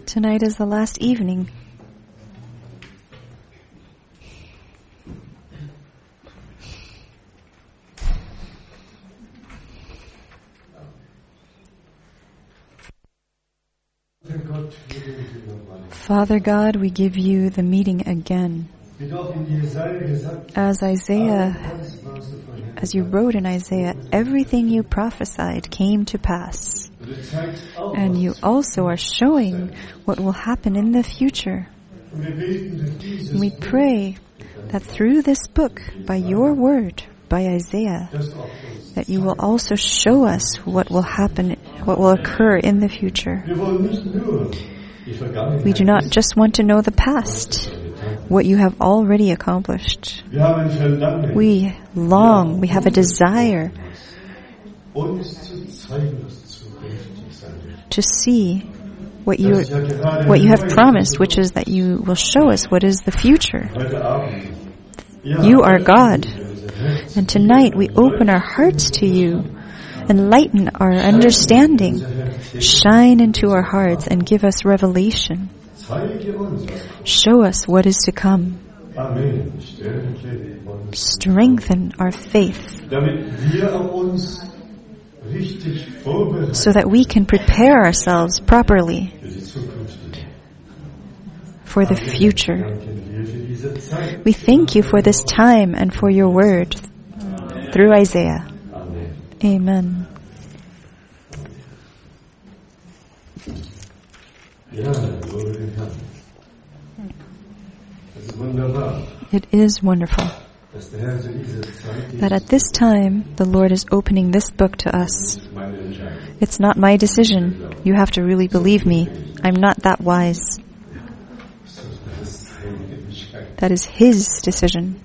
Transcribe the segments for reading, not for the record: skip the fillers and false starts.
Tonight is the last evening. Father God, we give you the meeting again. As you wrote in Isaiah, everything you prophesied came to pass. And you also are showing what will happen in the future. And we pray that through this book, by your word, by Isaiah, that you will also show us what will happen, what will occur in the future. We do not just want to know the past, what you have already accomplished. We have a desire to see what you have promised, which is that you will show us what is the future. You are God. And tonight we open our hearts to you. Enlighten our understanding. Shine into our hearts and give us revelation. Show us what is to come. Strengthen our faith so that we can prepare ourselves properly for the future. We thank you for this time and for your word through Isaiah. Amen. It is wonderful that at this time the Lord is opening this book to us. It's not my decision. You have to really believe me. I'm not that wise. That is His decision.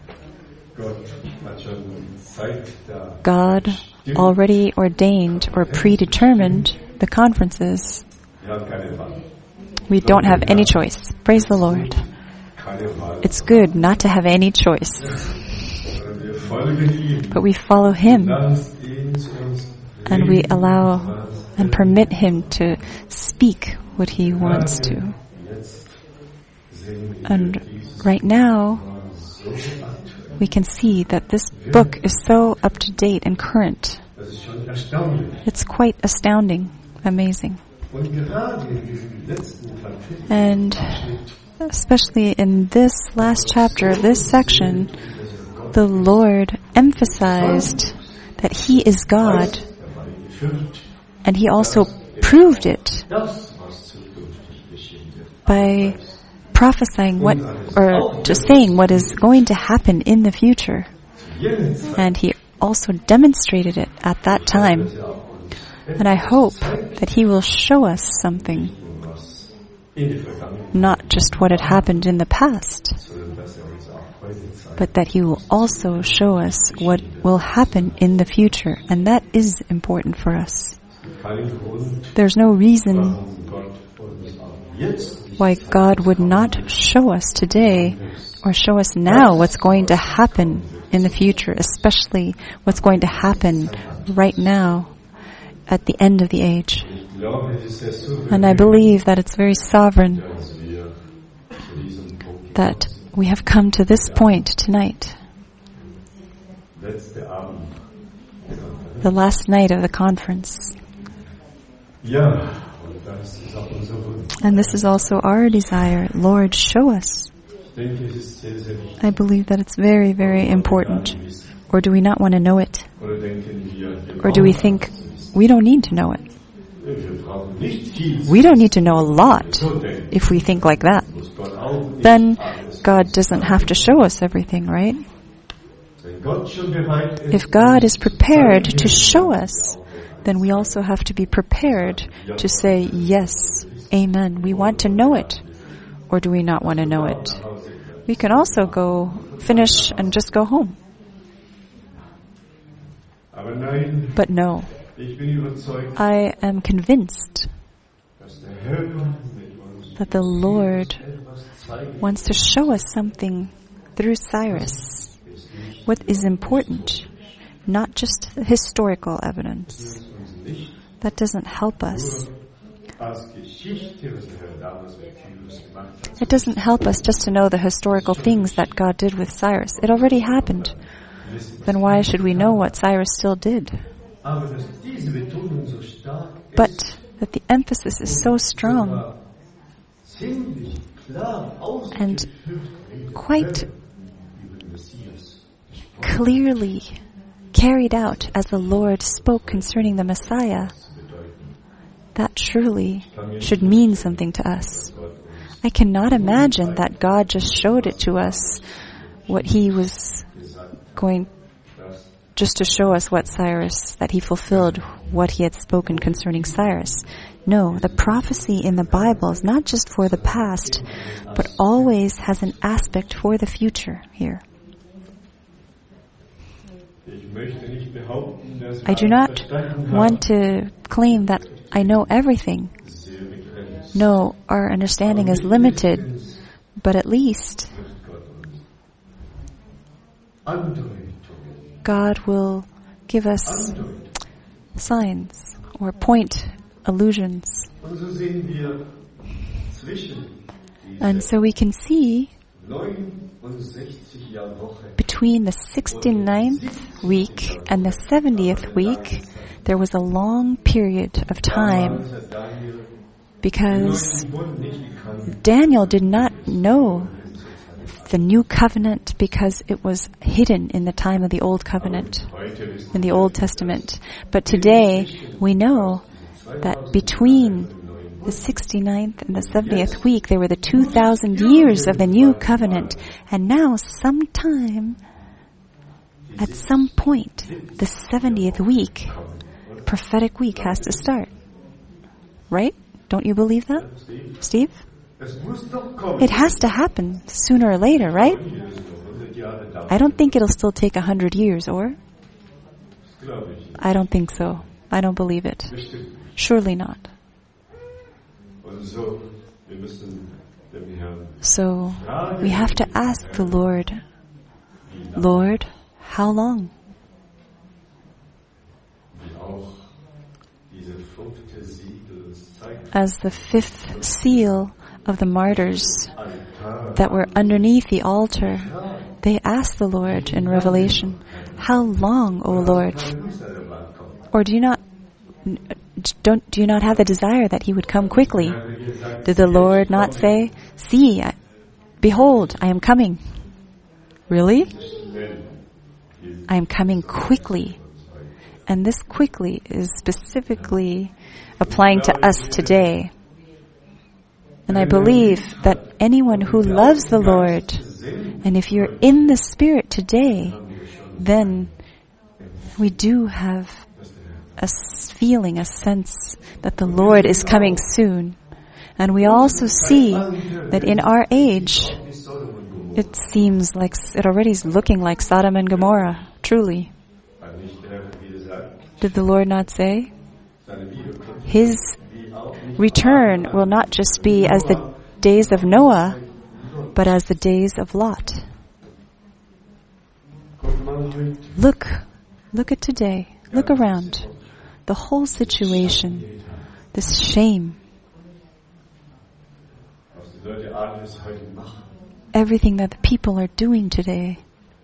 God already ordained or predetermined the conferences. We don't have any choice. Praise the Lord. It's good not to have any choice. But we follow Him. And we allow and permit Him to speak what He wants to. And right now, we can see that this book is so up to date and current. It's quite astounding, amazing. And especially in this last chapter of this section, the Lord emphasized that He is God, and He also proved it by prophesying just saying what is going to happen in the future. And He also demonstrated it at that time. And I hope that He will show us something, not just what had happened in the past, but that He will also show us what will happen in the future. And that is important for us. There's no reason why God would not show us today or show us now what's going to happen in the future, especially what's going to happen right now at the end of the age. And I believe that it's very sovereign that we have come to this point tonight, the last night of the conference. And this is also our desire. Lord, show us. I believe that it's very, very important. Or do we not want to know it? Or do we think we don't need to know it? We don't need to know a lot if we think like that. Then God doesn't have to show us everything, right? If God is prepared to show us, then we also have to be prepared to say, yes, amen. We want to know it. Or do we not want to know it? We can also go finish and just go home. But no, I am convinced that the Lord wants to show us something through Cyrus. What is important, not just historical evidence. That doesn't help us. It doesn't help us just to know the historical things that God did with Cyrus. It already happened. Then why should we know what Cyrus still did? But that the emphasis is so strong and quite clearly carried out as the Lord spoke concerning the Messiah, that surely should mean something to us. I cannot imagine that God just showed it to us, what He was going just to show us what Cyrus, that He fulfilled what He had spoken concerning Cyrus. No, the prophecy in the Bible is not just for the past, but always has an aspect for the future here. I do not want to claim that I know everything. No, our understanding is limited, but at least God will give us signs or point allusions. And so we can see between the 69th week and the 70th week, there was a long period of time because Daniel did not know the new covenant because it was hidden in the time of the old covenant, in the Old Testament. But today, we know that between the 69th and the 70th week, there were the 2,000 years of the new covenant. And now, sometime, at some point, the 70th week, prophetic week has to start. Right? Don't you believe that, Steve? It has to happen sooner or later, right? I don't think it'll still take 100 years, or? I don't think so. I don't believe it. Surely not. So, we have to ask the Lord, Lord, how long? As the fifth seal of the martyrs that were underneath the altar, they asked the Lord in Revelation, how long, O Lord? Or do you not have the desire that He would come quickly? Did the Lord not say, see, behold, I am coming? Really? I am coming quickly. And this quickly is specifically applying to us today. And I believe that anyone who loves the Lord, and if you're in the Spirit today, then we do have a feeling, a sense that the Lord is coming soon. And we also see that in our age, it seems like it already is looking like Sodom and Gomorrah, truly. Did the Lord not say? His return will not just be as the days of Noah, but as the days of Lot. Look at today. Look around. The whole situation, this shame, everything that the people are doing today.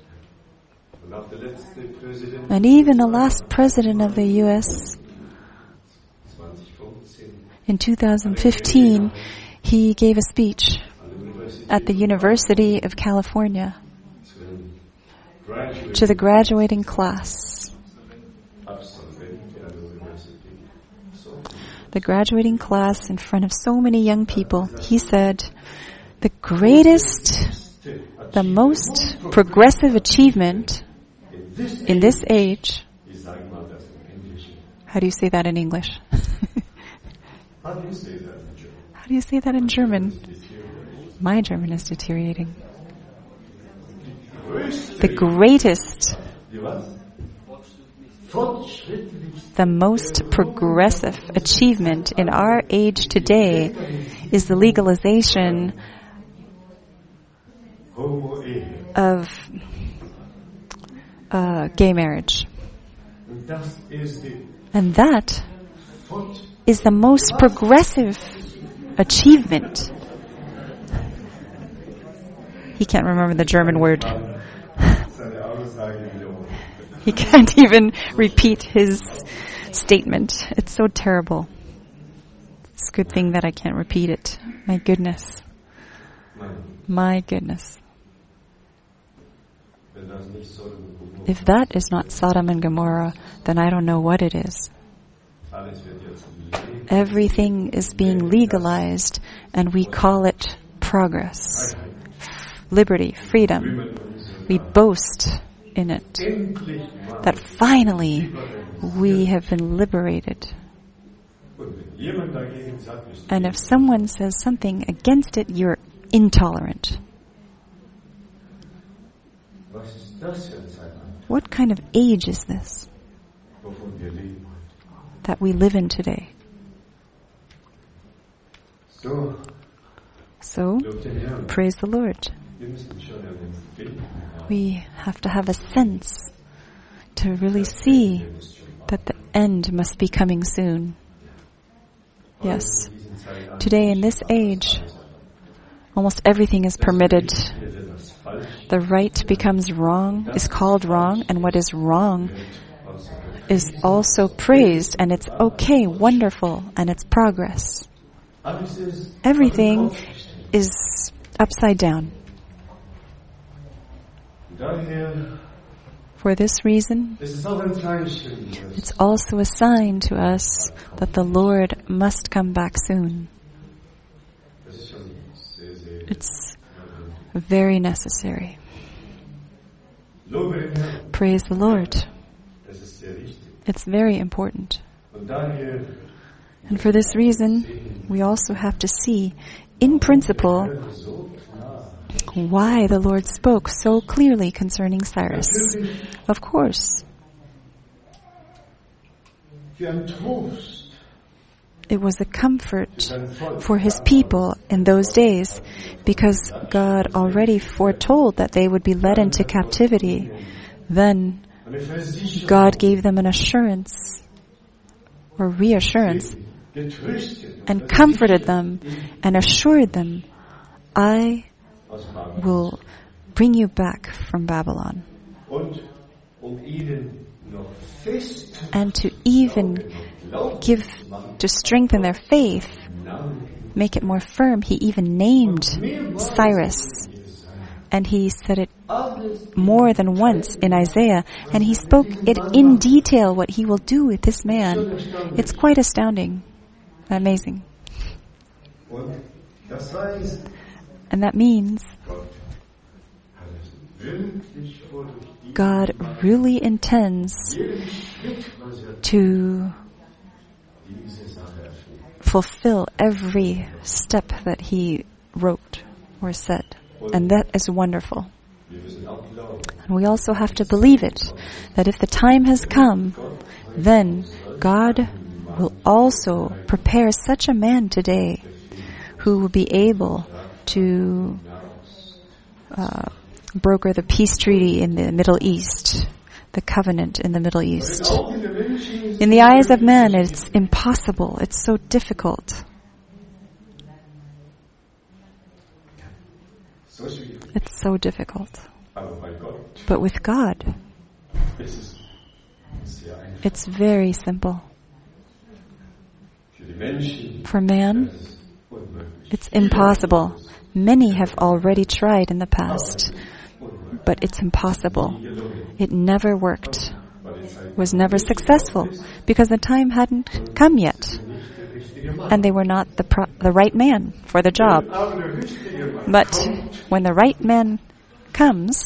And even the last president of the U.S., in 2015, he gave a speech at the University of California to the graduating class. The graduating class in front of so many young people. He said, the greatest, the most progressive achievement in this age. How do you say that in English? How do you say that in German? How do you say that in German? My German is deteriorating. The greatest, the most progressive achievement in our age today is the legalization of gay marriage. And that is the most progressive achievement. He can't remember the German word. He can't even repeat his statement. It's so terrible. It's a good thing that I can't repeat it. My goodness. My goodness. If that is not Sodom and Gomorrah, then I don't know what it is. Everything is being legalized, and we call it progress. Liberty, freedom. We boast in it. That finally we have been liberated. And if someone says something against it, you're intolerant. What kind of age is this that we live in today? So, praise the Lord. We have to have a sense to really see that the end must be coming soon. Yes. Today in this age, almost everything is permitted. The right becomes wrong, is called wrong, and what is wrong is also praised, and it's okay, wonderful, and it's progress. Everything is upside down. For this reason, it's also a sign to us that the Lord must come back soon. It's very necessary. Praise the Lord. It's very important. And for this reason, we also have to see, in principle, why the Lord spoke so clearly concerning Cyrus. Of course. It was a comfort for his people in those days because God already foretold that they would be led into captivity. Then God gave them an assurance or reassurance and comforted them and assured them, I will bring you back from Babylon. And to even to strengthen their faith, make it more firm, he even named Cyrus. And he said it more than once in Isaiah. And he spoke it in detail what he will do with this man. It's quite astounding. Amazing. And that means God really intends to fulfill every step that he wrote or said. And that is wonderful. And we also have to believe it, that if the time has come, then God will also prepare such a man today who will be able to broker the peace treaty in the Middle East, the covenant in the Middle East. In the eyes of man, it's impossible. It's so difficult. It's so difficult. But with God, it's very simple. For man, it's impossible. Many have already tried in the past, but it's impossible. It never worked. Was never successful because the time hadn't come yet. And they were not the right man for the job. But when the right man comes,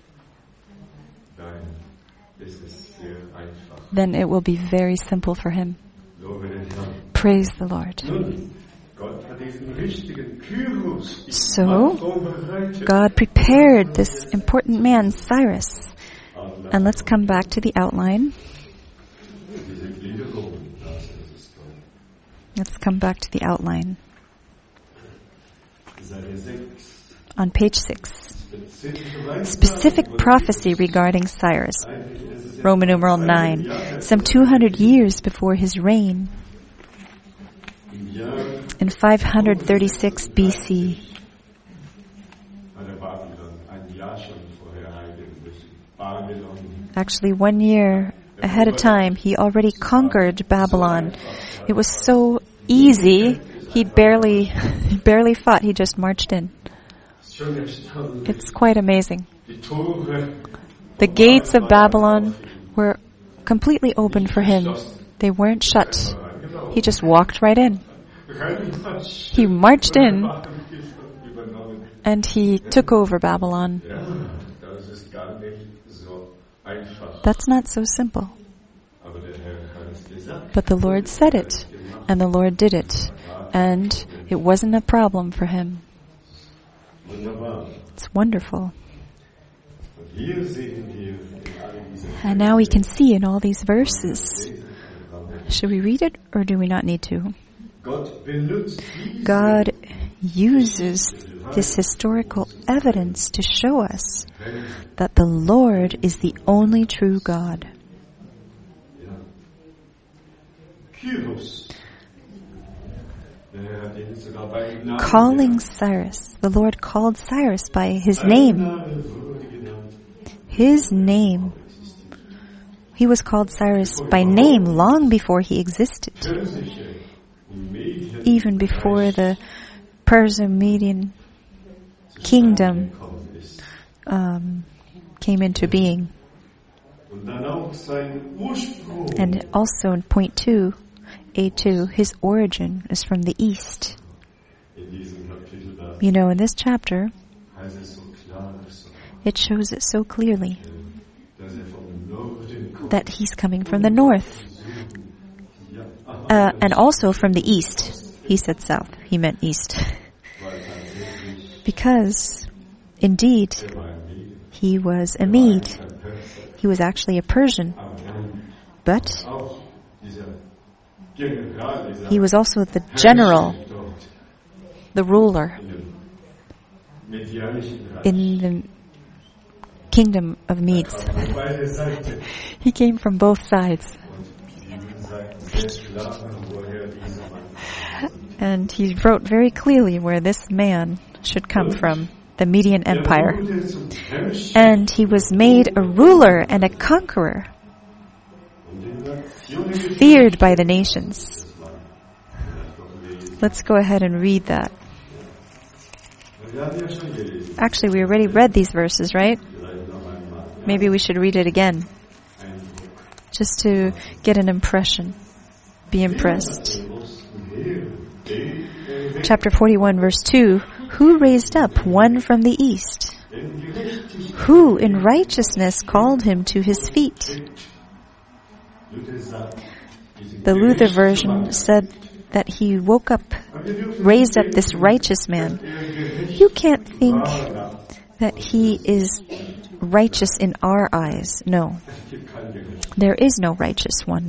then it will be very simple for him. Praise the Lord. So, God prepared this important man, Cyrus. And let's come back to the outline. Let's come back to the outline. On page 6. Specific prophecy regarding Cyrus. Roman numeral 9. Some 200 years before his reign. In 536 BC, actually 1 year ahead of time, he already conquered Babylon. It was so easy, he barely fought, he just marched in. It's quite amazing. The gates of Babylon were completely open for him. They weren't shut. He just walked right in. He marched in and he took over Babylon. That's not so simple. But the Lord said it, and the Lord did it, and it wasn't a problem for him. It's wonderful. And now we can see in all these verses. Should we read it, or do we not need to? God uses this historical evidence to show us that the Lord is the only true God. Calling Cyrus, the Lord called Cyrus by his name. His name. He was called Cyrus by name long before he existed. Even before the Perso-Median kingdom came into being. And also in point 2, A2, his origin is from the east. You know, in this chapter, it shows it so clearly that he's coming from the north. And also from the east. He said south. He meant east. Because, indeed, he was a Mede. He was actually a Persian. But he was also the general, the ruler in the kingdom of Medes. He came from both sides. And he wrote very clearly where this man should come from, the Median Empire. And he was made a ruler and a conqueror, feared by the nations. Let's go ahead and read that. Actually, we already read these verses, right? Maybe we should read it again, just to get an impression, be impressed. Chapter 41, verse 2, who raised up one from the east? Who in righteousness called him to his feet? The Luther version said that he woke up, raised up this righteous man. You can't think that he is righteous in our eyes. No. There is no righteous one.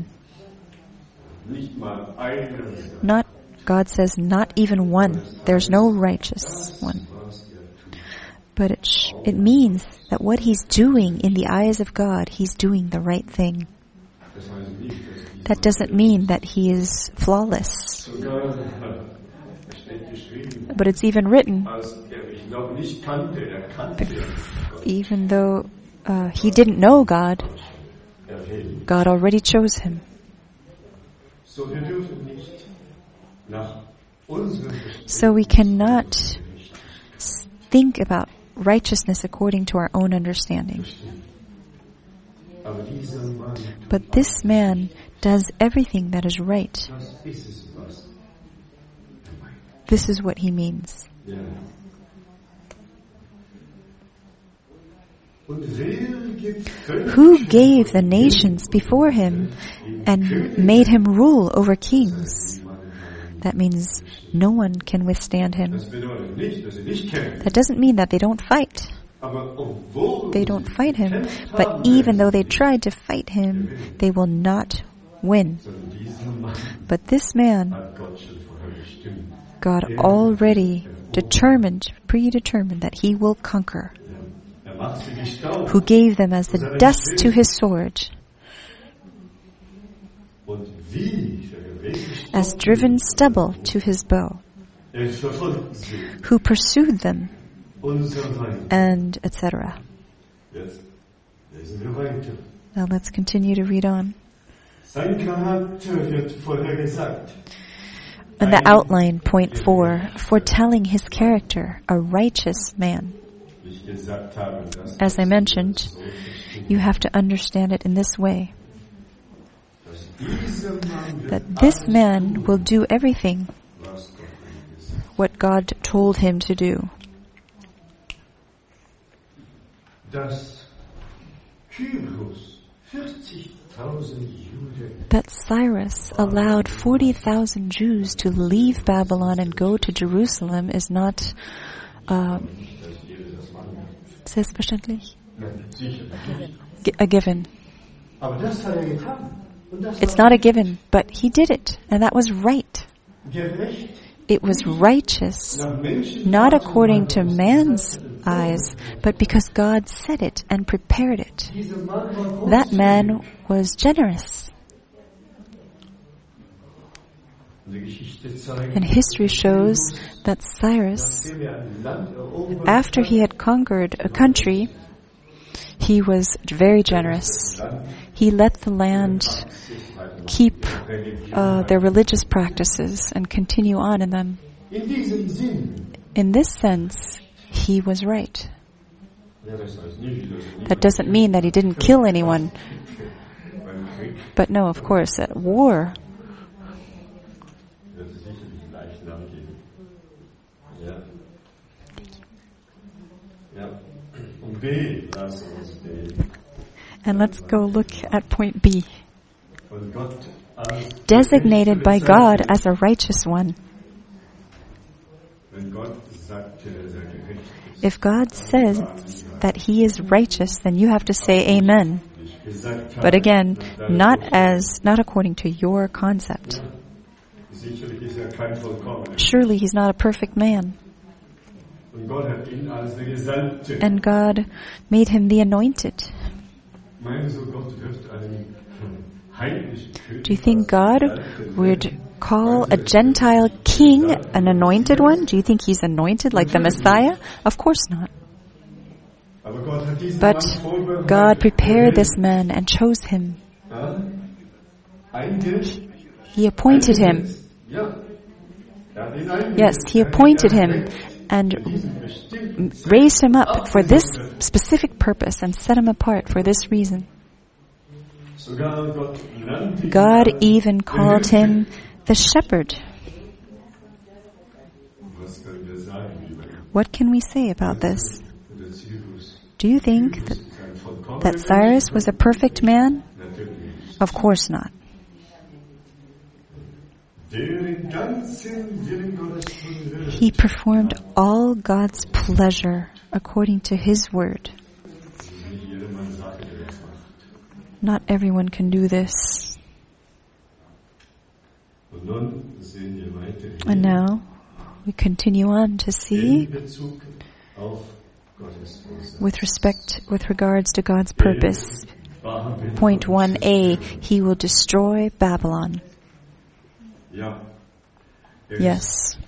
Not, God says, not even one. There's no righteous one. But it means that what he's doing in the eyes of God, he's doing the right thing. That doesn't mean that he is flawless. But it's even written, even though he didn't know God, God already chose him. So we cannot think about righteousness according to our own understanding. But this man does everything that is right. This is what he means. Who gave the nations before him and made him rule over kings? That means no one can withstand him. That doesn't mean that they don't fight. They don't fight him. But even though they tried to fight him, they will not win. But this man, God already predetermined that he will conquer. Who gave them as the dust to his sword. as driven stubble to his bow, who pursued them, and etc. Now let's continue to read on. And the outline, point 4, foretelling his character, a righteous man. As I mentioned, you have to understand it in this way. That this man will do everything what God told him to do. That Cyrus allowed 40,000 Jews to leave Babylon and go to Jerusalem is not selbstverständlich? A given. It's not a given, but he did it, and that was right. It was righteous, not according to man's eyes, but because God said it and prepared it. That man was generous. And history shows that Cyrus, after he had conquered a country, he was very generous. He let the land keep their religious practices and continue on in them. In this sense, he was right. That doesn't mean that he didn't kill anyone. But no, of course, at war, and let's go look at point B. Designated by God as a righteous one. If God says that he is righteous, then you have to say amen. But again, not according to your concept. Surely he's not a perfect man. And God made him the anointed. Do you think God would call a Gentile king an anointed one? Do you think he's anointed like the Messiah? Of course not. But God prepared this man and chose him. He appointed him. Yes, he appointed him and raised him up for this specific purpose and set him apart for this reason. God even called him the shepherd. What can we say about this? Do you think that Cyrus was a perfect man? Of course not. He performed all God's pleasure according to his word. Not everyone can do this. And now we continue on to see with regards to God's purpose. Point 1a, he will destroy Babylon. Yes.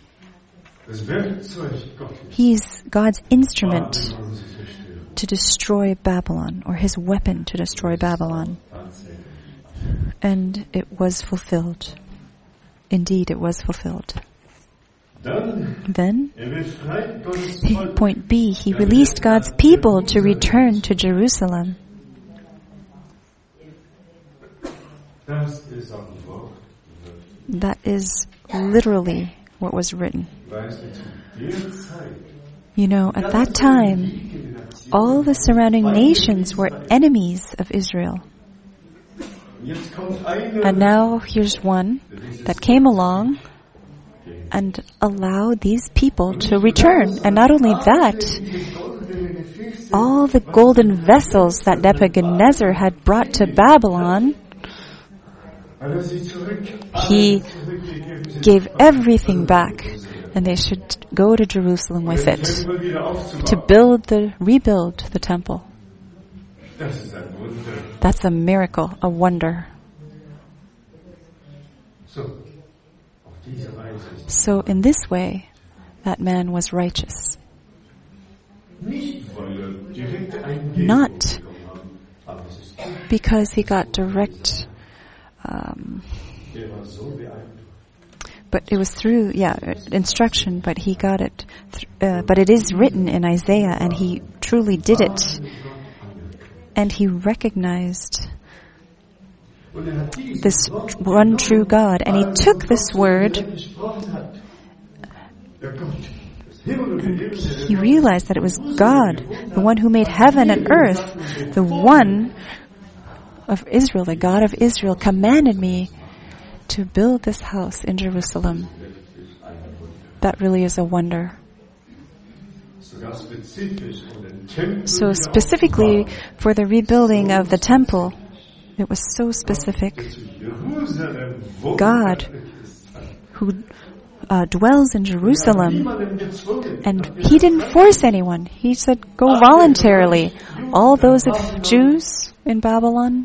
He's God's instrument to destroy Babylon, or his weapon to destroy Babylon. And it was fulfilled. Indeed, it was fulfilled. Then, point B, he released God's people to return to Jerusalem. That is literally what was written. You know, at that time, all the surrounding nations were enemies of Israel. And now here's one that came along and allowed these people to return. And not only that, all the golden vessels that Nebuchadnezzar had brought to Babylon, he gave everything back, and they should go to Jerusalem with it to rebuild the temple. That's a miracle, a wonder. So in this way, that man was righteous. Not because he got direct, but it was through, instruction, but he got it, but it is written in Isaiah, and he truly did it. And he recognized this one true God, and he took this word, and he realized that it was God, the one who made heaven and earth, the one of Israel, the God of Israel, commanded me to build this house in Jerusalem. That really is a wonder. So specifically for the rebuilding of the temple, it was so specific. God, who dwells in Jerusalem, and he didn't force anyone. He said, go voluntarily. All those of Jews in Babylon,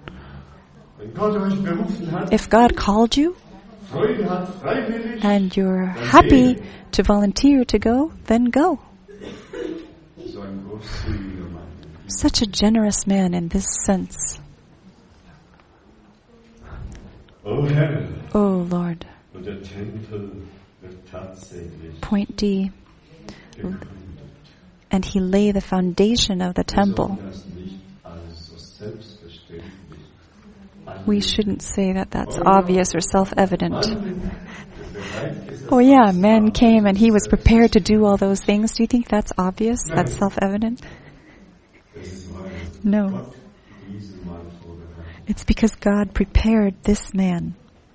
if God called you, and you're happy to volunteer to go, then go. Such a generous man in this sense. Oh Lord. Point D. And he lay the foundation of the temple. We shouldn't say that that's obvious or self-evident. Oh yeah, man came and he was prepared to do all those things. Do you think that's obvious? That's self-evident? No. It's because God prepared this man.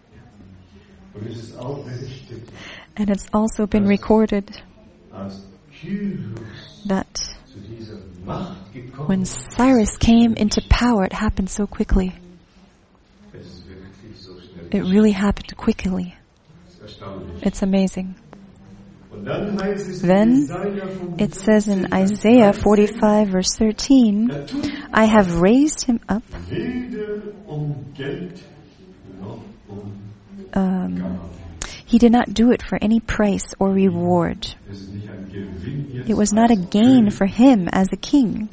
And it's also been recorded that when Cyrus came into power, it happened so quickly. It really happened quickly. It's amazing. Then it says in Isaiah 45 verse 13, I have raised him up he did not do it for any price or reward. It was not a gain for him as a king.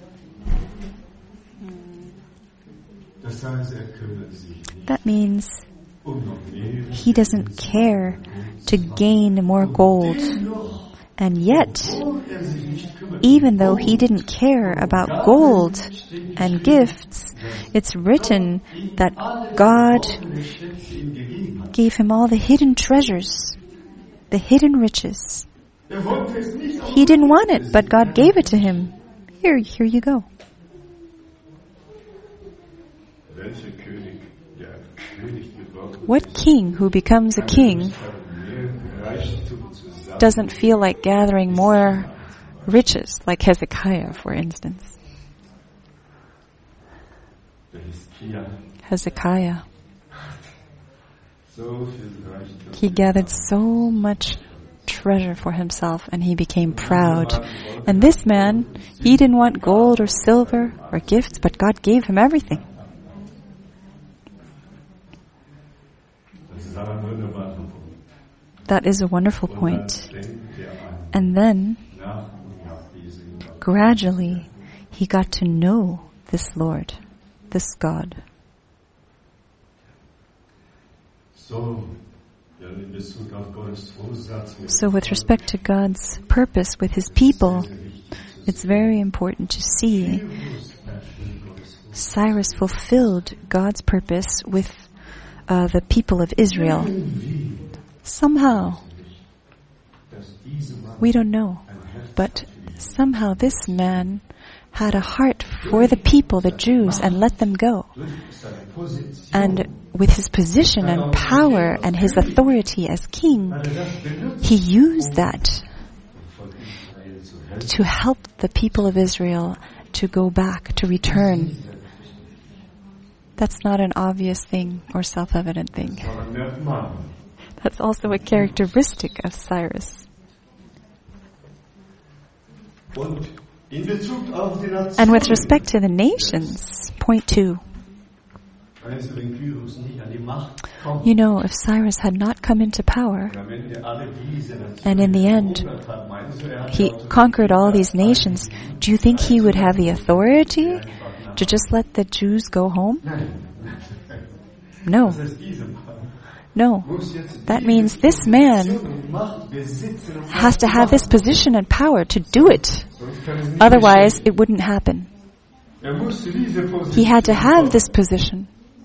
That means he doesn't care to gain more gold. And yet, even though he didn't care about gold and gifts, it's written that God gave him all the hidden treasures, the hidden riches. He didn't want it, but God gave it to him. Here you go. What king who becomes a king doesn't feel like gathering more riches, like Hezekiah, for instance? Hezekiah. He gathered so much treasure for himself and he became proud. And this man, he didn't want gold or silver or gifts, but God gave him everything. That is a wonderful point. And then, gradually, he got to know this Lord, this God. So with respect to God's purpose with His people, it's very important to see Cyrus fulfilled God's purpose with the people of Israel. Somehow, we don't know, but somehow this man had a heart for the people, the Jews, and let them go. And with his position and power and his authority as king, he used that to help the people of Israel to go back, to return. That's not an obvious thing or self-evident thing. That's also a characteristic of Cyrus. And with respect to the nations, point 2. You know, if Cyrus had not come into power, and in the end, he conquered all these nations, do you think he would have the authority to just let the Jews go home? No. No. That means this man has to have this position and power to do it. Otherwise, it wouldn't happen. He had to have this position.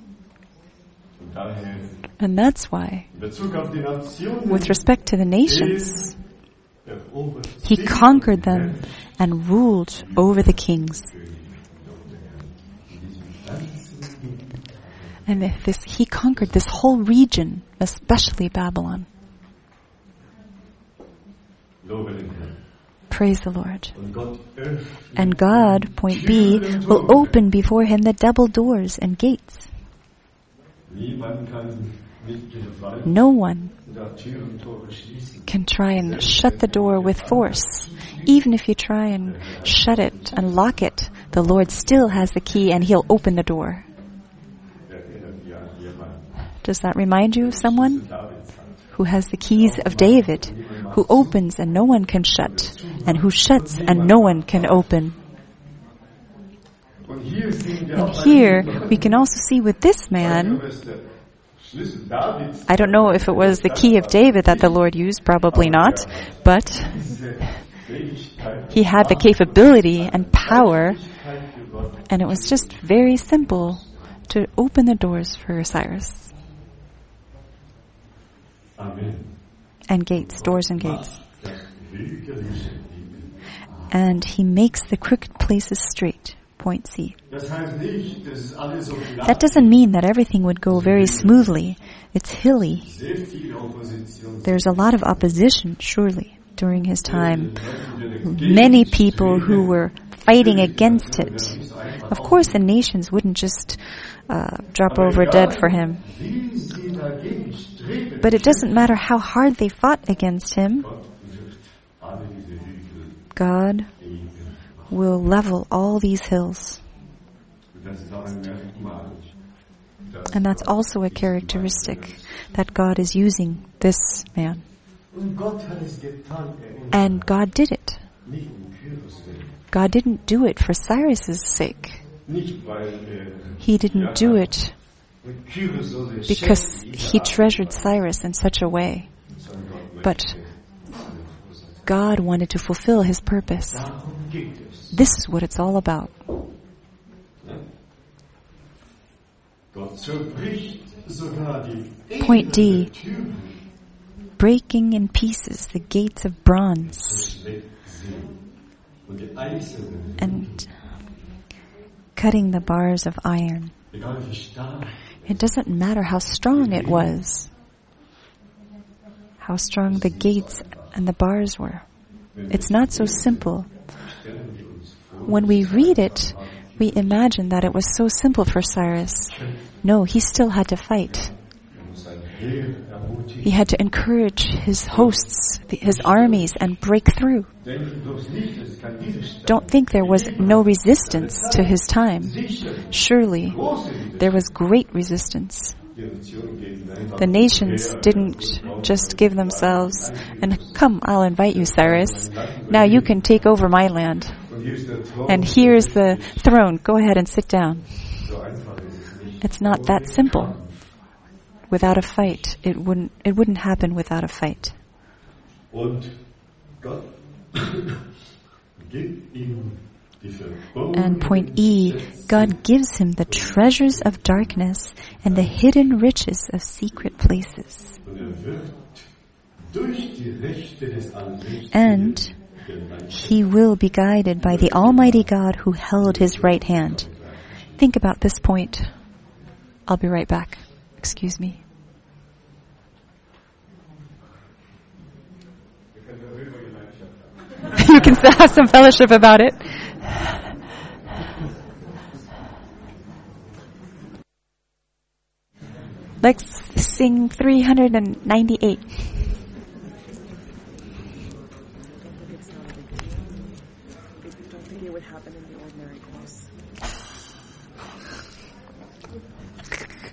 And that's why, with respect to the nations, he conquered them and ruled over the kings. And he conquered this whole region, especially Babylon. Praise the Lord. And God, point B, will open before him the double doors and gates. No one can try and shut the door with force. Even if you try and shut it and lock it, the Lord still has the key and he'll open the door. Does that remind you of someone who has the keys of David, who opens and no one can shut, and who shuts and no one can open? And here we can also see with this man, I don't know if it was the key of David that the Lord used, probably not, but he had the capability and power, and it was just very simple to open the doors for Cyrus. And gates, doors and gates. And he makes the crooked places straight. Point C. That doesn't mean that everything would go very smoothly. It's hilly. There's a lot of opposition, surely, during his time. Many people who were fighting against it. Of course, the nations wouldn't just drop over dead for him. But it doesn't matter how hard they fought against him. God will level all these hills. And that's also a characteristic that God is using this man. And God did it. God didn't do it for Cyrus's sake. He didn't do it because he treasured Cyrus in such a way. But God wanted to fulfill his purpose. This is what it's all about. Point D. Breaking in pieces the gates of bronze and cutting the bars of iron. It doesn't matter how strong it was, how strong the gates and the bars were. It's not so simple. When we read it, we imagine that it was so simple for Cyrus. No, he still had to fight. He had to encourage his hosts, his armies, and break through. Don't think there was no resistance to his time. Surely, there was great resistance. The nations didn't just give themselves, and come, I'll invite you, Cyrus. Now you can take over my land. And here's the throne. Go ahead and sit down. It's not that simple. Without a fight, it wouldn't happen without a fight. And point E, God gives him the treasures of darkness and the hidden riches of secret places. And he will be guided by the Almighty God who held his right hand. Think about this point. I'll be right back. Excuse me. You can still have some fellowship about it. Let's sing 398. Don't think it would happen in the ordinary course.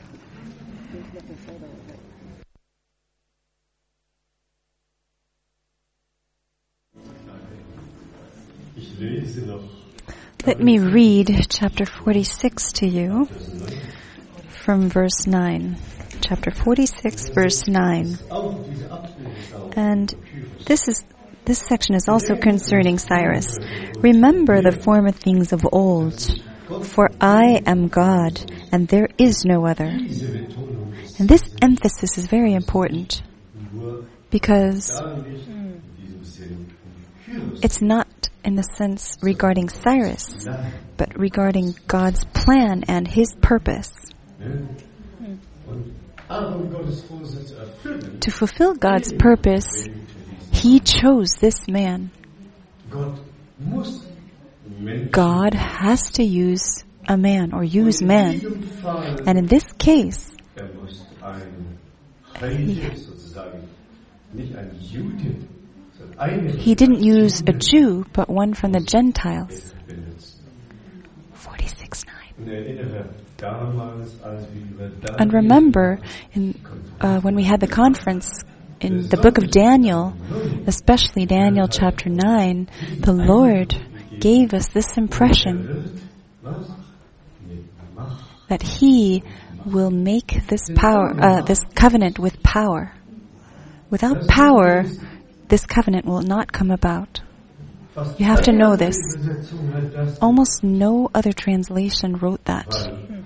Ich lese noch Let me read chapter 46 to you from verse 9. Chapter 46, verse 9. auch diese Abschnitte ist auch And this section is also concerning Cyrus. Remember the former things of old, for I am God, and there is no other. diese Betonung ist And this emphasis is very important, nur because gar nicht in diesem Sinn Kyros. it's not in the sense regarding Cyrus, but regarding God's plan and His purpose. Ne? Und Aaron Gottes Vorsatz erfüllen. To fulfill God's purpose, He chose this man. Gott muss Menschen God has to use a man or use in man. diesem Fall, And in this case, muss ein Heide sozusagen, nicht ein Jude, sondern einen He didn't use a Jew, but one from the Gentiles. benutzen. 46:9. Und erinnere damals, als wir über Daniel And remember, when we had the conference in the book of Daniel, especially Daniel chapter 9, the Lord gave us this impression was? Mit Macht. that He will make this covenant with power. Without power, this covenant will not come about. Fast You have to know keine this. Übersetzung hat das Almost no other translation wrote that, weil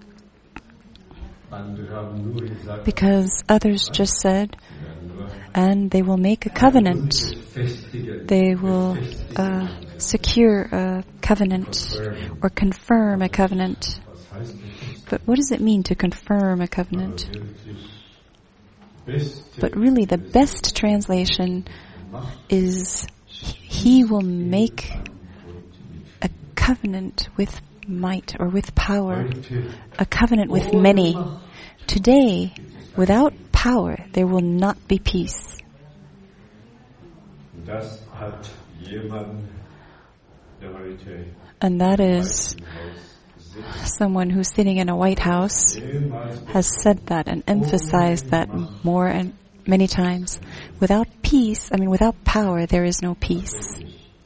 andere haben nur gesagt, because others just said, sie werden nur and they will make a covenant. festigen, They will secure a covenant or confirm a covenant. was heißt das? But what does it mean to confirm a covenant? Wirklich beste But really, the best translation is He will make a covenant with might or with power, heute a covenant with many. Today, without power, there will not be peace. das hat jemand, der heute And that is im Haus sitzt, someone who's sitting in a White House jemals has said that and emphasized that more and many times. Without power, there is no peace.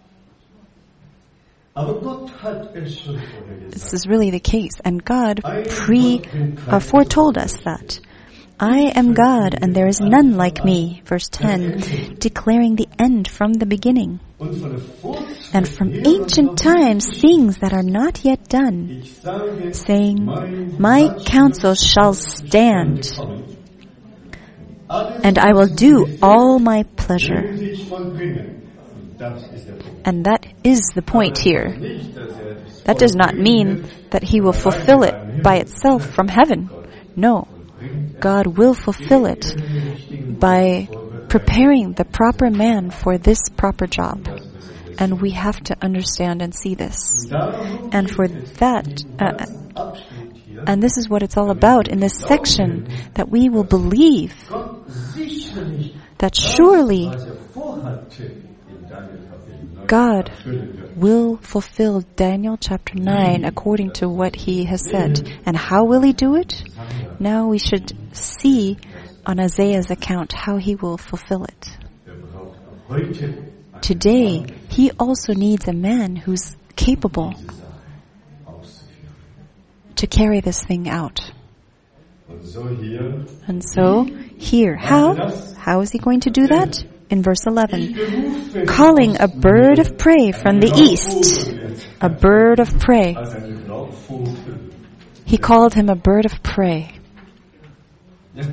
aber Gott hat es schon vorher This gesagt. is really the case. And God foretold us that. I am God, and there is none like me. Verse 10, declaring the end from the beginning. Und von der Vorzeit And from her ancient noch times, things that are not yet done, ich sage, saying, mein My Ratschluss counsel shall stand, kommen. Alles and I will do all my pleasure. will sich vollbringen. Und das ist der Punkt. And that is the point here. Nicht, dass das That does not mean that He will fulfill it by itself from heaven. No. God will fulfill it by preparing the proper man for this proper job. And we have to understand and see this. And for that, and this is what it's all about in this section, that we will believe Gott sicherlich that surely was vorhatte in Daniel Kapitel 9 God erfüllen wird. will fulfill Daniel chapter 9 according to what He has said. And how will He do it? Now we should see on Isaiah's account how He will fulfill it. Braucht auch heute Today, He also needs a man who's capable auszuführen. to carry this thing out. Und so hier, And so, here, how is He going to do that? In verse 11, calling a bird of prey from the east, a bird of prey. als ein Raubvogel. He called him a bird of prey. Ja.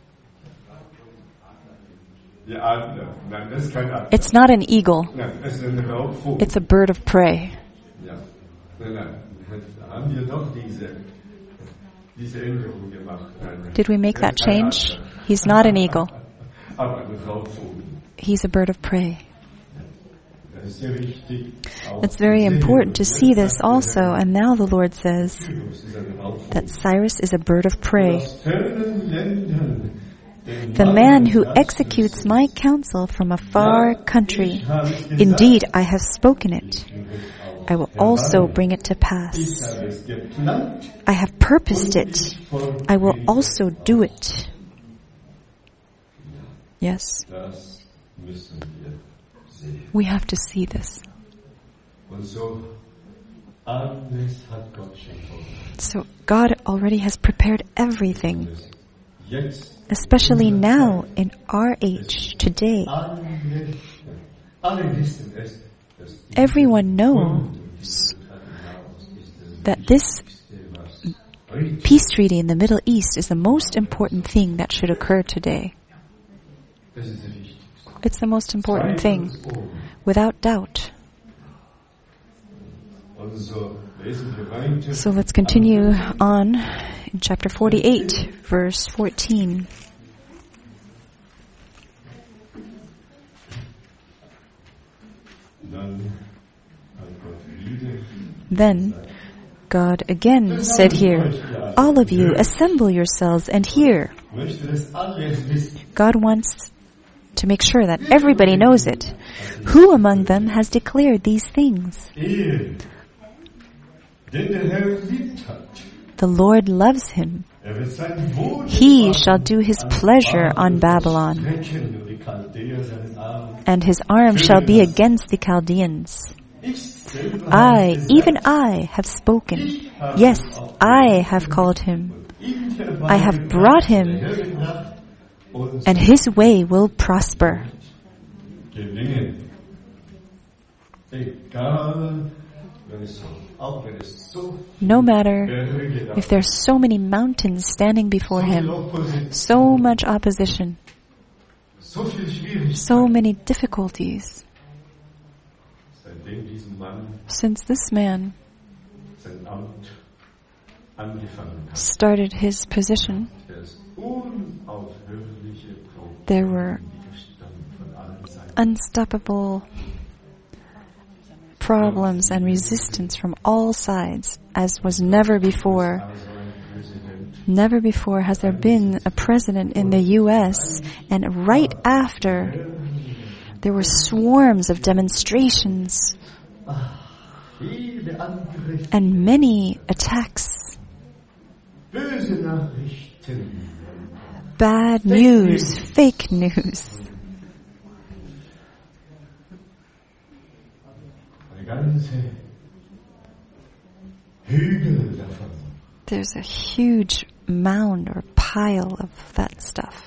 Die Adler. Nein, das ist kein Adler. It's not an eagle, Nein, das ist ein Raubvogel. it's a bird of prey. Ja. Nein. Da haben wir doch diese Änderung gemacht. Nein. Did we make that Das ist kein change? Adler. He's not an eagle, Aber ein Raubvogel. he's a bird of prey. Das ist sehr wichtig. Auch It's very important to see this also. And now the Lord says Kyros ist ein Raubvogel. that Cyrus is a bird of prey. Aus fernen Ländern, The man who executes my counsel from a far country. Indeed, I have spoken it. I will also bring it to pass. I have purposed it. I will also do it. Yes. We have to see this. So God already has prepared everything, especially now in our age, today. Everyone knows that this peace treaty in the Middle East is the most important thing that should occur today. It's the most important thing, without doubt. So let's continue on in chapter 48, verse 14. Then God again said here, all of you assemble yourselves and hear. God wants to make sure that everybody knows it. Who among them has declared these things? The Lord loves him. He shall do his pleasure on Babylon, and his arm shall be against the Chaldeans. I, even I, have spoken. Yes, I have called him. I have brought him, and his way will prosper. No matter if there's so many mountains standing before him, so much opposition, so many difficulties, since this man started his position, there were unstoppable problems and resistance from all sides, as was never before. Never before has there been a president in the U.S., and right after, there were swarms of demonstrations and many attacks. Bad news, fake news. There's a huge mound or pile of that stuff.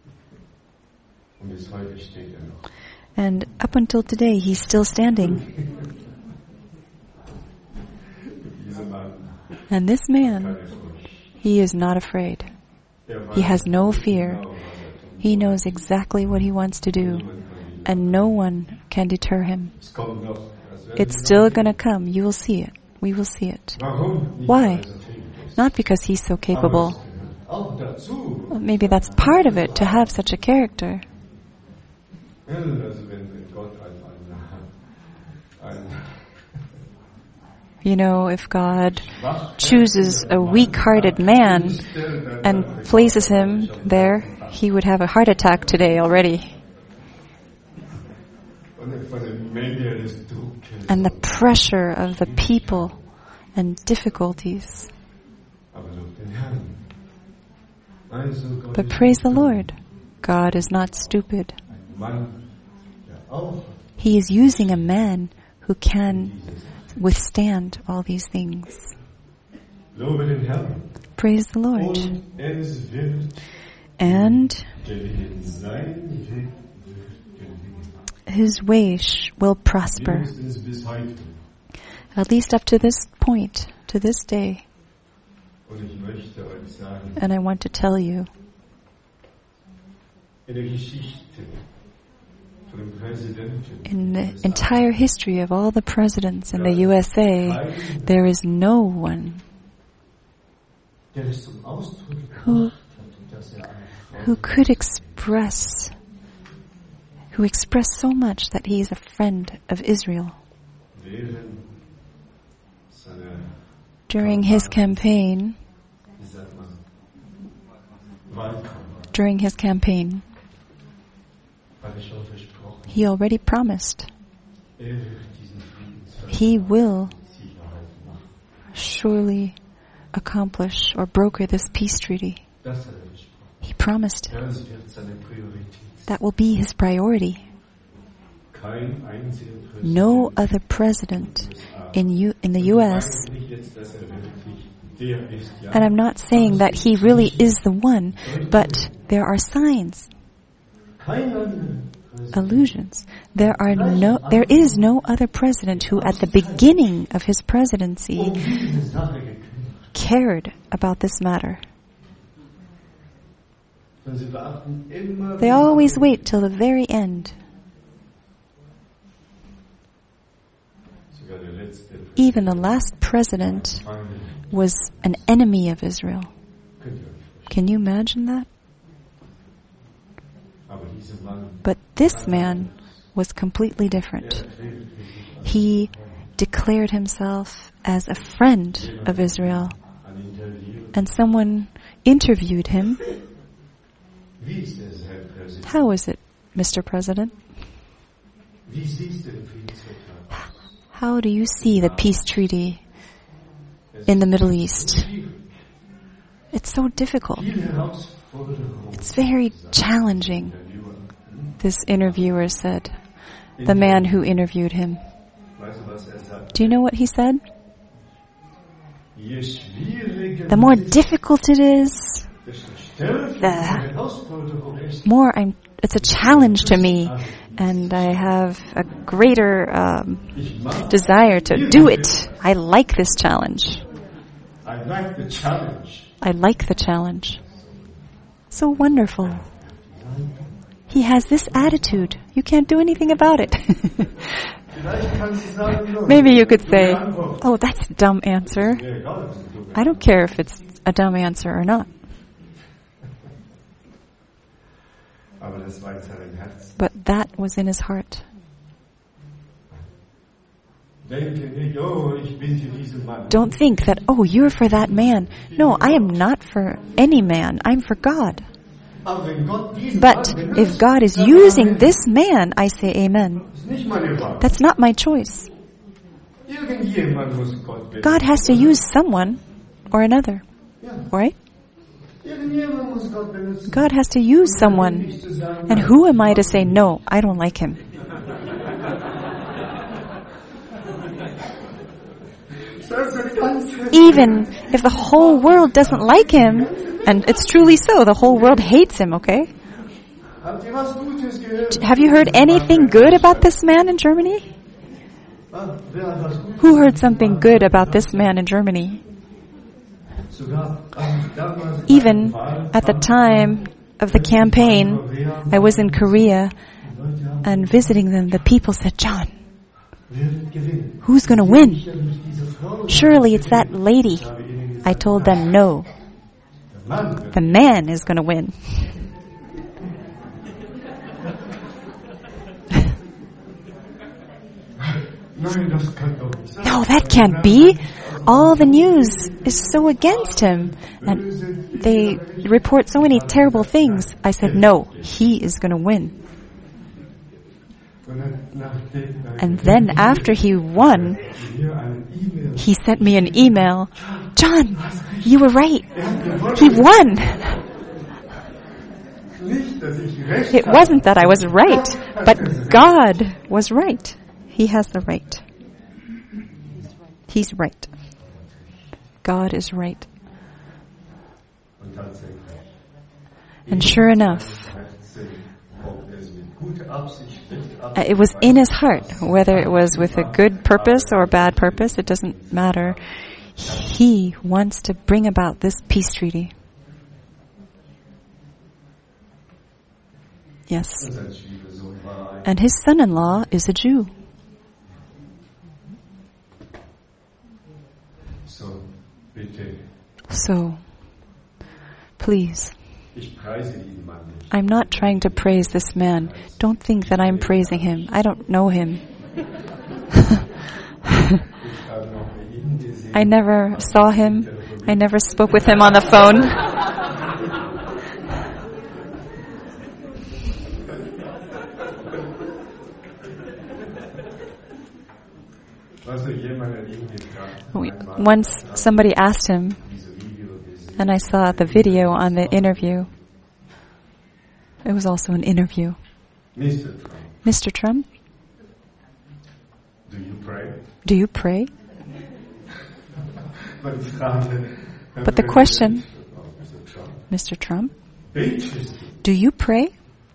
And up until today, he's still standing. And this man, he is not afraid. He has no fear. He knows exactly what he wants to do, and no one can deter him. It's still going to come. You will see it. We will see it. Why? Not because he's so capable. Well, maybe that's part of it, to have such a character. You know, if God chooses a weak-hearted man and places him there, he would have a heart attack today already. And the pressure of the people and difficulties. But praise the Lord, God is not stupid. He is using a man who can withstand all these things. Praise the Lord. And his way will prosper. At least up to this point, to this day. And I want to tell you, in the entire history of all the presidents in the USA, there is no one who expressed so much that he is a friend of Israel. During his campaign, he already promised He will surely accomplish or broker this peace treaty. He promised it. That will be his priority. No other president in the U.S., and I'm not saying that he really is the one, but there are signs, allusions. There is no other president who at the beginning of his presidency cared about this matter. They always wait till the very end. Even the last president was an enemy of Israel. Can you imagine that? But this man was completely different. He declared himself as a friend of Israel. And someone interviewed him. How is it, Mr. President? How do you see the peace treaty in the Middle East? It's so difficult. It's very challenging, this interviewer said, the man who interviewed him. Do you know what he said? The more difficult it is, the more it's a challenge to me, and I have a greater desire to do it. I like this challenge. I like the challenge. I like the challenge. So wonderful. He has this attitude. You can't do anything about it. Maybe you could say, oh, that's a dumb answer. I don't care if it's a dumb answer or not. But that was in his heart. Don't think that, oh, you're for that man. No, I am not for any man. I'm for God. But if God is using this man, I say amen. That's not my choice. God has to use someone or another, right? God has to use someone. And who am I to say, no, I don't like him? Even if the whole world doesn't like him, and it's truly so, the whole world hates him, okay? Have you heard anything good about this man in Germany? Who heard something good about this man in Germany? Even at the time of the campaign, I was in Korea and visiting them, the people said, John, who's going to win? Surely it's that lady. I told them, no. The man is going to win. No, that can't be. All the news is so against him. And they report so many terrible things. I said, no, he is going to win. And then after he won, he sent me an email. John, you were right. He won. It wasn't that I was right, but God was right. He has the right. He's right. God is right. And sure enough, it was in his heart, whether it was with a good purpose or a bad purpose, it doesn't matter. He wants to bring about this peace treaty. Yes. And his son-in-law is a Jew. So, please, I'm not trying to praise this man. Don't think that I'm praising him. I don't know him. I never saw him. I never spoke with him on the phone. Once somebody asked him, and I saw the video on the interview. It was also an interview. Mr. Trump, do you pray? Do you pray? But the question, Mr. Trump, do you pray?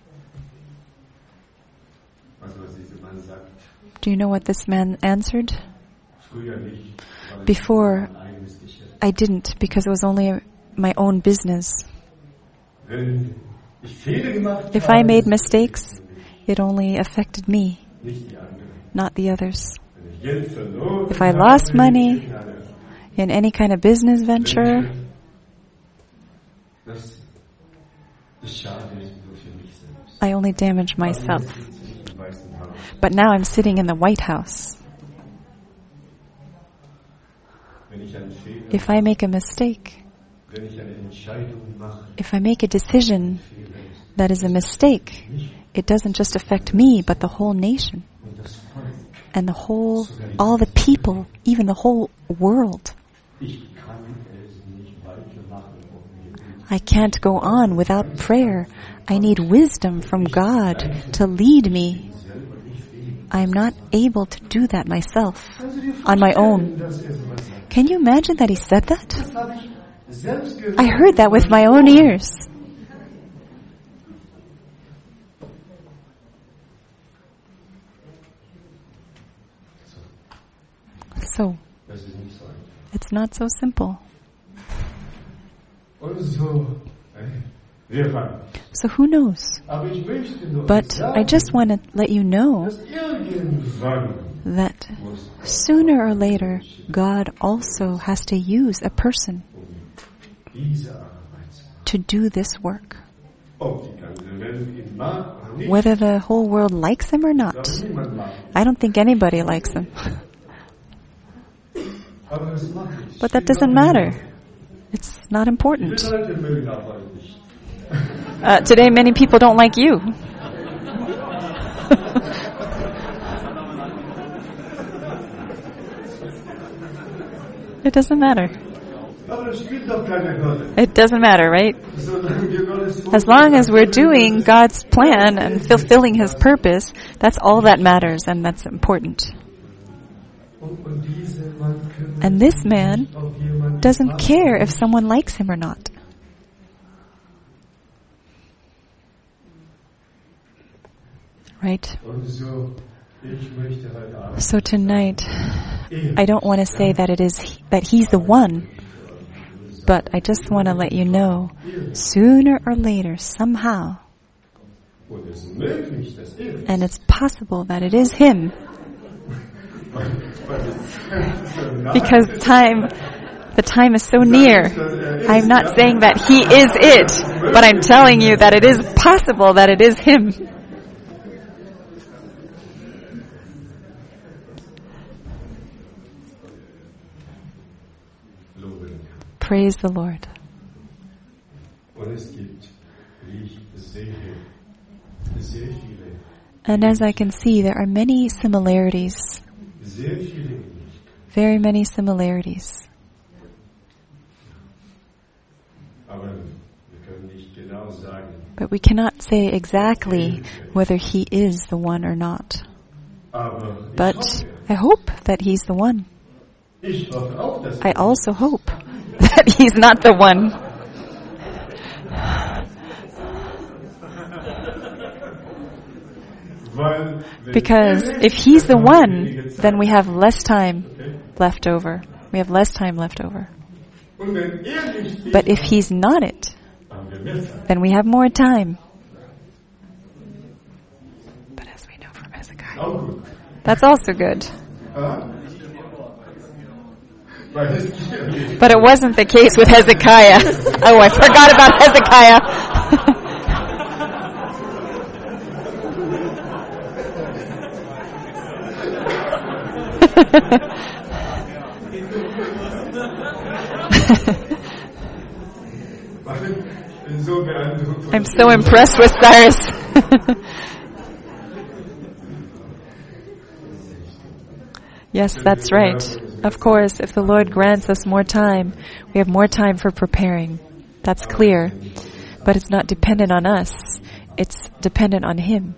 Do you know what this man answered? Before, I didn't, because it was only my own business. If I made mistakes, it only affected me, not the others. If I lost money in any kind of business venture, I only damaged myself. But now I'm sitting in the White House. If I make a mistake, if I make a decision that is a mistake, it doesn't just affect me, but the whole nation. And all the people, even the whole world. I can't go on without prayer. I need wisdom from God to lead me. I'm not able to do that myself, on my own. Can you imagine that he said that? I heard that with my own ears. So, it's not so simple. So who knows? But I just want to let you know that sooner or later, God also has to use a person to do this work. Whether the whole world likes him or not. I don't think anybody likes him. But that doesn't matter. It's not important. Today many people don't like you. It doesn't matter. It doesn't matter, right? As long as we're doing God's plan and fulfilling His purpose, that's all that matters and that's important. And this man doesn't care if someone likes him or not. Right? So tonight, I don't want to say that he's the one, but I just want to let you know, sooner or later, somehow, and it's possible that it is him, because the time is so near. I'm not saying that he is it, but I'm telling you that it is possible that it is him. Praise the Lord. And as I can see, there are many similarities. Very many similarities. But we cannot say exactly whether he is the one or not. But I hope that he's the one. I also hope that he's not the one. Because if he's the one, then we have less time left over. We have less time left over. But if he's not it, then we have more time. But as we know from Hezekiah, that's also good. But it wasn't the case with Hezekiah. Oh, I forgot about Hezekiah. I'm so impressed with Cyrus. Yes, that's right. Of course, if the Lord grants us more time, we have more time for preparing. That's clear. But it's not dependent on us. It's dependent on Him.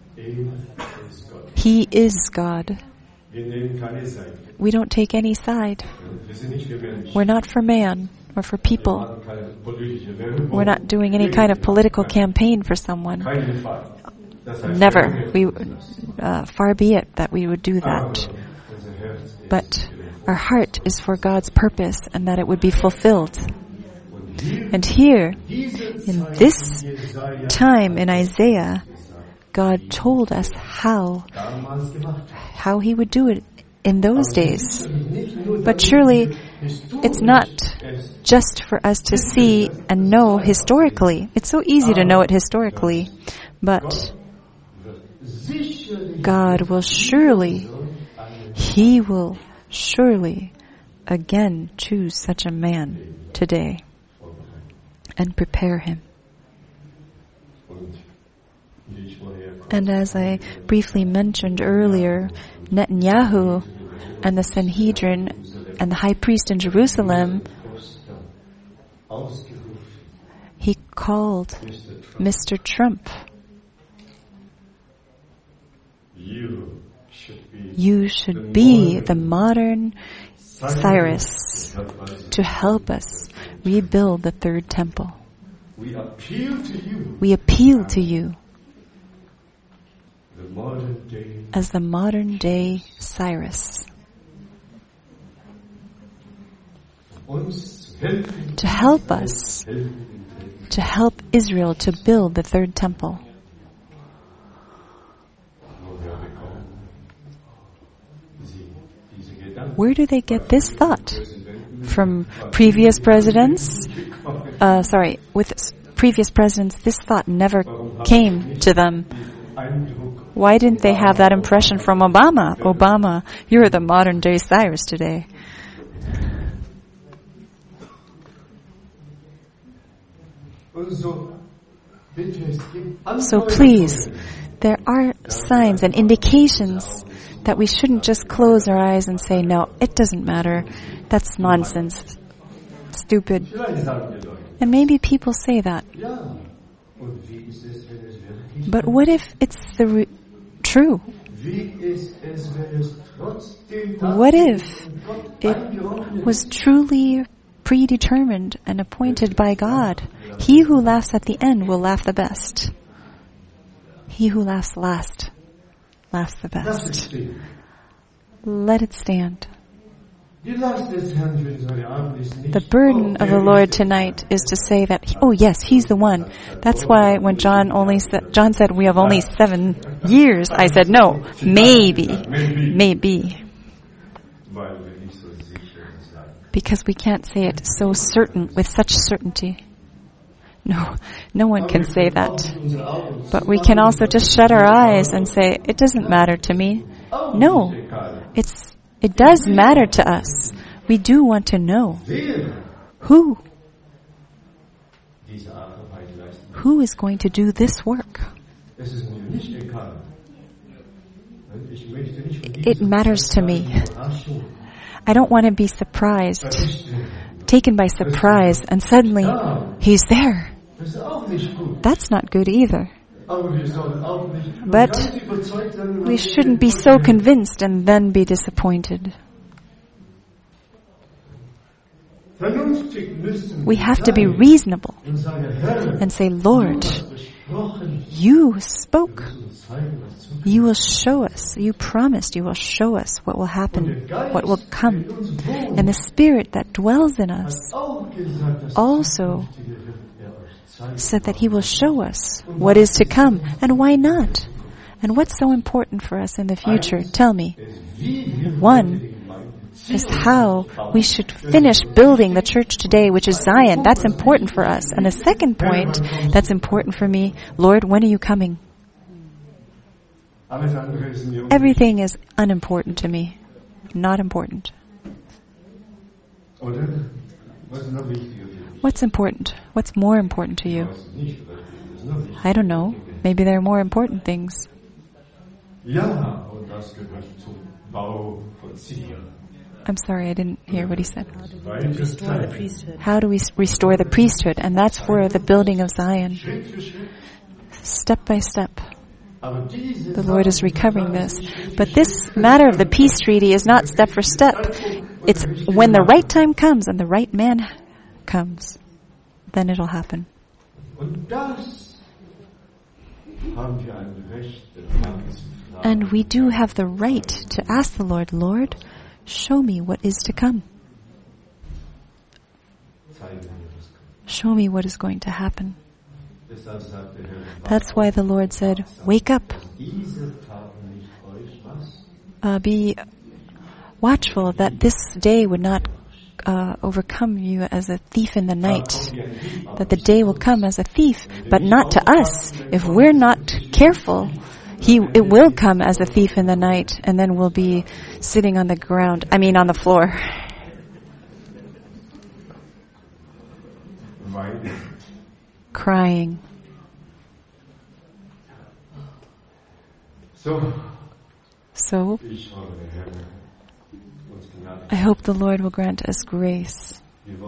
He is God. We don't take any side. We're not for man or for people. We're not doing any kind of political campaign for someone. Never. Far be it that we would do that. But our heart is for God's purpose and that it would be fulfilled. And here, in this time in Isaiah, God told us how He would do it in those days. But surely, it's not just for us to see and know historically. It's so easy to know it historically. But God will surely, He will surely again choose such a man today and prepare him. And as I briefly mentioned earlier, Netanyahu and the Sanhedrin and the high priest in Jerusalem, he called Mr. Trump. You should be the modern Cyrus to help us rebuild the third temple. We appeal to you as the modern day Cyrus to help us, to help Israel to build the third temple. Where do they get this thought? From previous presidents? With previous presidents, this thought never came to them. Why didn't they have that impression from Obama? Obama, you're the modern day Cyrus today. So please, there are signs and indications that we shouldn't just close our eyes and say, no, it doesn't matter. That's nonsense. Stupid. And maybe people say that. But what if it's true? What if it was truly predetermined and appointed by God? He who laughs at the end will laugh the best. He who laughs last laughs the best. Let it stand. The burden of the Lord tonight is to say that, oh yes, He's the one. That's why when John said we have only 7 years, I said no, maybe. Because we can't say it so certain, with such certainty. No one can say that. But we can also just shut our eyes and say, it doesn't matter to me. No, it does matter to us. We do want to know who is going to do this work. It matters to me. I don't want to be surprised, taken by surprise, and suddenly He's there. That's not good either. But we shouldn't be so convinced and then be disappointed. We have to be reasonable and say, Lord, You spoke. You will show us. You promised You will show us what will happen, what will come. And the Spirit that dwells in us also said that He will show us what is to come. And why not? And what's so important for us in the future? Tell me. One is how we should finish building the church today, which is Zion. That's important for us. And the second point that's important for me, Lord, when are You coming? Everything is unimportant to me. Not important. What's important? What's more important to you? I don't know. Maybe there are more important things. I'm sorry, I didn't hear what he said. Restore the priesthood. How do we restore the priesthood? And that's for the building of Zion. Step by step. The Lord is recovering this. But this matter of the peace treaty is not step for step. It's when the right time comes and the right man comes, then it'll happen. And we do have the right to ask the Lord, Lord, show me what is to come. Show me what is going to happen. That's why the Lord said, wake up. Be watchful that this day would not overcome you as a thief in the night. That the day will come as a thief, but not to us. If we're not careful, it will come as a thief in the night, and then we'll be sitting on the ground, on the floor. Crying. So, I hope the Lord will grant us grace.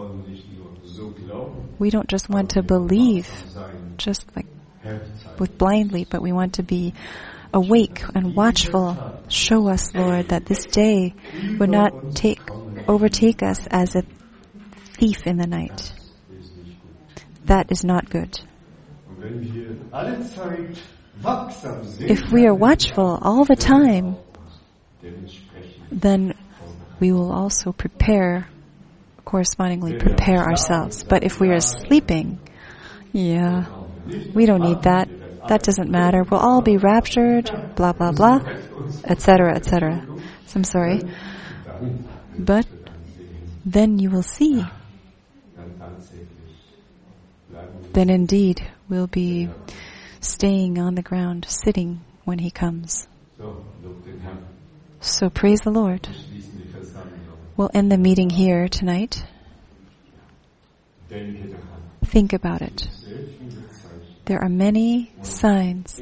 We don't just want to believe, just like with blindly, but we want to be awake and watchful. Show us, Lord, that this day would not overtake us as a thief in the night. That is not good. If we are watchful all the time, then we will also correspondingly prepare ourselves. But if we are sleeping, we don't need that. That doesn't matter. We'll all be raptured, blah, blah, blah, etc., etc. So I'm sorry. But then you will see. Then indeed we'll be staying on the ground, sitting when He comes. So praise the Lord. We'll end the meeting here tonight. Think about it. There are many signs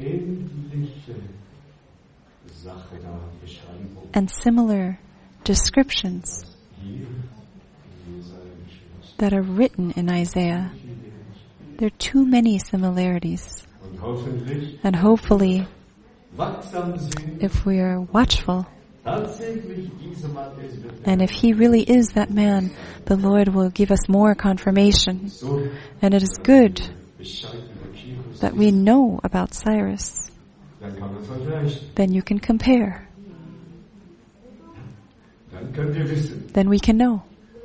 and similar descriptions that are written in Isaiah. There are too many similarities. And hopefully, if we are watchful, and if he really is that man, the Lord will give us more confirmation. And it is good that we know about Cyrus. Then you can compare. Then we can know.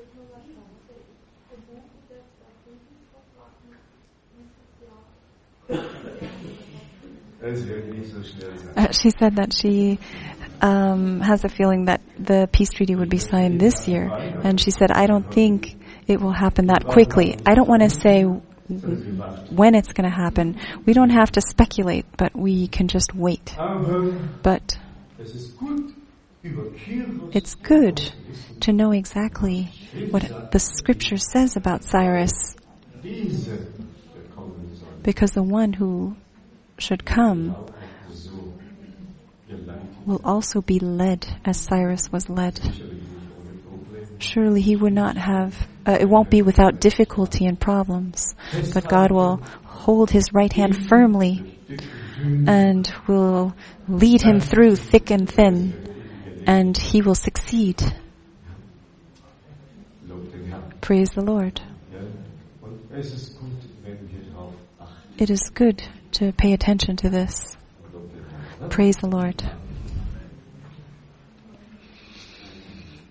She said that she has a feeling that the peace treaty would be signed this year. And she said, I don't think it will happen that quickly. I don't want to say when it's going to happen. We don't have to speculate, but we can just wait. But it's good to know exactly what the scripture says about Cyrus. Because the one who should come will also be led as Cyrus was led. Surely he would not have, it won't be without difficulty and problems, but God will hold his right hand firmly and will lead him through thick and thin, and he will succeed. Praise the Lord. It is good to pay attention to this. Praise the Lord.